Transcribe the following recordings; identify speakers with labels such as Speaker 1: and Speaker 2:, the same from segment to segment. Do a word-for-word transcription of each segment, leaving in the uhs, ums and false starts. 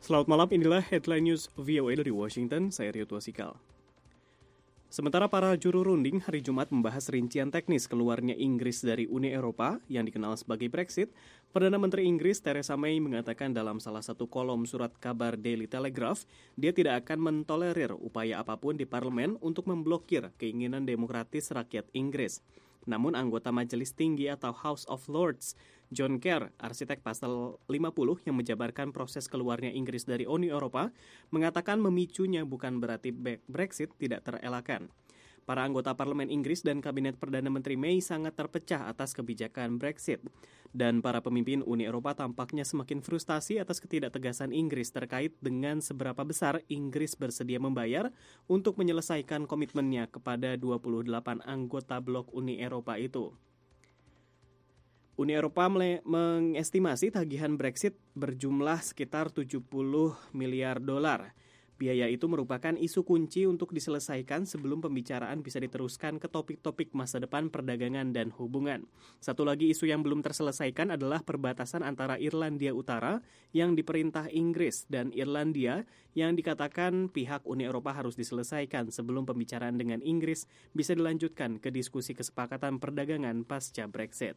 Speaker 1: Selamat malam, inilah Headline News V O A dari Washington, saya Rio Tuasikal. Sementara para juru runding hari Jumat membahas rincian teknis keluarnya Inggris dari Uni Eropa yang dikenal sebagai Brexit, Perdana Menteri Inggris Theresa May mengatakan dalam salah satu kolom surat kabar Daily Telegraph, dia tidak akan mentolerir upaya apapun di parlemen untuk memblokir keinginan demokratis rakyat Inggris. Namun anggota Majelis Tinggi atau House of Lords, John Kerr, arsitek pasal lima puluh yang menjabarkan proses keluarnya Inggris dari Uni Eropa, mengatakan memicunya bukan berarti Brexit tidak terelakkan. Para anggota parlemen Inggris dan kabinet Perdana Menteri May sangat terpecah atas kebijakan Brexit. Dan para pemimpin Uni Eropa tampaknya semakin frustasi atas ketidaktegasan Inggris terkait dengan seberapa besar Inggris bersedia membayar untuk menyelesaikan komitmennya kepada dua puluh delapan anggota blok Uni Eropa itu. Uni Eropa mengestimasi tagihan Brexit berjumlah sekitar tujuh puluh miliar dolar. Biaya itu merupakan isu kunci untuk diselesaikan sebelum pembicaraan bisa diteruskan ke topik-topik masa depan perdagangan dan hubungan. Satu lagi isu yang belum terselesaikan adalah perbatasan antara Irlandia Utara yang diperintah Inggris dan Irlandia yang dikatakan pihak Uni Eropa harus diselesaikan sebelum pembicaraan dengan Inggris bisa dilanjutkan ke diskusi kesepakatan perdagangan pasca Brexit.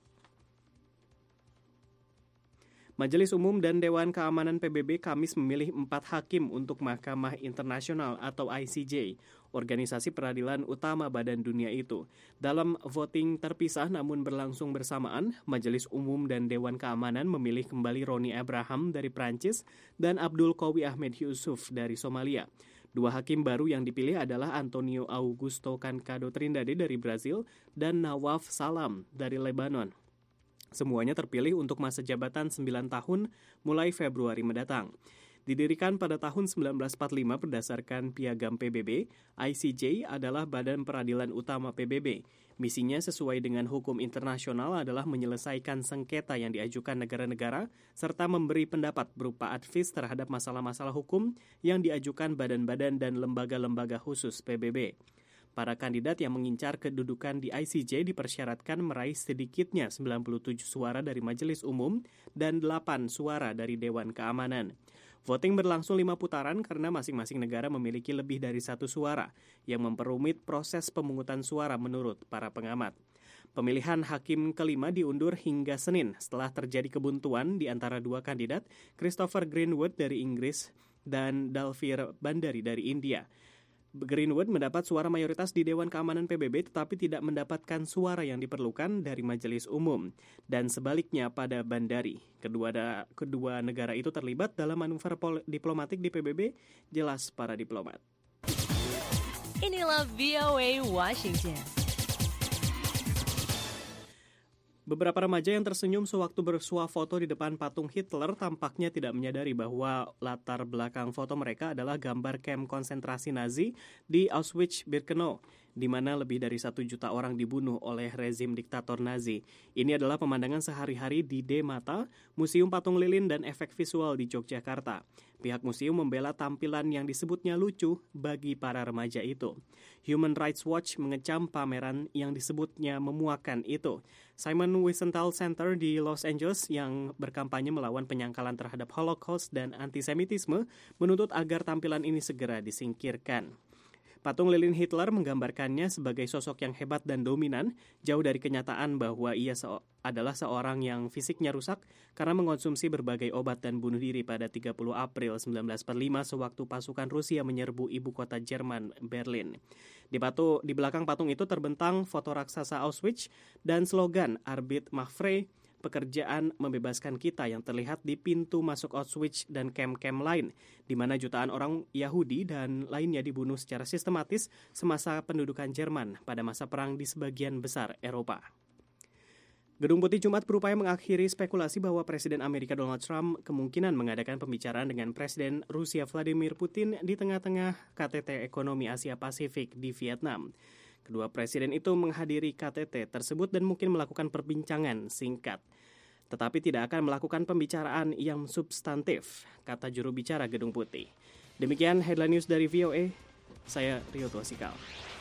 Speaker 1: Majelis Umum dan Dewan Keamanan P B B Kamis memilih empat hakim untuk Mahkamah Internasional atau I C J, organisasi peradilan utama Badan Dunia itu. Dalam voting terpisah namun berlangsung bersamaan, Majelis Umum dan Dewan Keamanan memilih kembali Roni Abraham dari Prancis dan Abdul Qawi Ahmed Yusuf dari Somalia. Dua hakim baru yang dipilih adalah Antonio Augusto Cancado Trindade dari Brazil dan Nawaf Salam dari Lebanon. Semuanya terpilih untuk masa jabatan sembilan tahun mulai Februari mendatang. Didirikan pada tahun sembilan belas empat puluh lima berdasarkan piagam P B B, I C J adalah badan peradilan utama P B B. Misinya sesuai dengan hukum internasional adalah menyelesaikan sengketa yang diajukan negara-negara serta memberi pendapat berupa advis terhadap masalah-masalah hukum yang diajukan badan-badan dan lembaga-lembaga khusus P B B. Para kandidat yang mengincar kedudukan di I C J dipersyaratkan meraih sedikitnya sembilan puluh tujuh suara dari Majelis Umum dan delapan suara dari Dewan Keamanan. Voting berlangsung lima putaran karena masing-masing negara memiliki lebih dari satu suara, yang memperumit proses pemungutan suara menurut para pengamat. Pemilihan hakim kelima diundur hingga Senin setelah terjadi kebuntuan di antara dua kandidat, Christopher Greenwood dari Inggris dan Dalvir Bandari dari India. Greenwood mendapat suara mayoritas di Dewan Keamanan P B B tetapi tidak mendapatkan suara yang diperlukan dari Majelis Umum. Dan sebaliknya pada Bandari, kedua, da, kedua negara itu terlibat dalam manuver pol- diplomatik di P B B, jelas para diplomat.
Speaker 2: Inilah V O A Washington.
Speaker 1: Beberapa remaja yang tersenyum sewaktu bersuah foto di depan patung Hitler tampaknya tidak menyadari bahwa latar belakang foto mereka adalah gambar kamp konsentrasi Nazi di Auschwitz-Birkenau, di mana lebih dari satu juta orang dibunuh oleh rezim diktator Nazi. Ini adalah pemandangan sehari-hari di De Mata, Museum Patung Lilin dan Efek Visual di Yogyakarta. Pihak museum membela tampilan yang disebutnya lucu bagi para remaja itu. Human Rights Watch mengecam pameran yang disebutnya memuakan itu. Simon Wiesenthal Center di Los Angeles yang berkampanye melawan penyangkalan terhadap Holocaust dan antisemitisme menuntut agar tampilan ini segera disingkirkan. Patung lilin Hitler menggambarkannya sebagai sosok yang hebat dan dominan, jauh dari kenyataan bahwa ia se- adalah seorang yang fisiknya rusak karena mengonsumsi berbagai obat dan bunuh diri pada tiga puluh April seribu sembilan ratus empat puluh lima sewaktu pasukan Rusia menyerbu ibu kota Jerman, Berlin. Di, patu, di belakang patung itu terbentang foto raksasa Auschwitz dan slogan Arbeit macht frei, pekerjaan membebaskan kita, yang terlihat di pintu masuk Auschwitz dan kamp-kamp lain, di mana jutaan orang Yahudi dan lainnya dibunuh secara sistematis semasa pendudukan Jerman pada masa perang di sebagian besar Eropa. Gedung Putih Jumat berupaya mengakhiri spekulasi bahwa Presiden Amerika Donald Trump kemungkinan mengadakan pembicaraan dengan Presiden Rusia Vladimir Putin di tengah-tengah K T T Ekonomi Asia Pasifik di Vietnam. Kedua presiden itu menghadiri K T T tersebut dan mungkin melakukan perbincangan singkat, tetapi tidak akan melakukan pembicaraan yang substantif, kata juru bicara Gedung Putih. Demikian headline news dari V O A, saya Rio Tuasikal.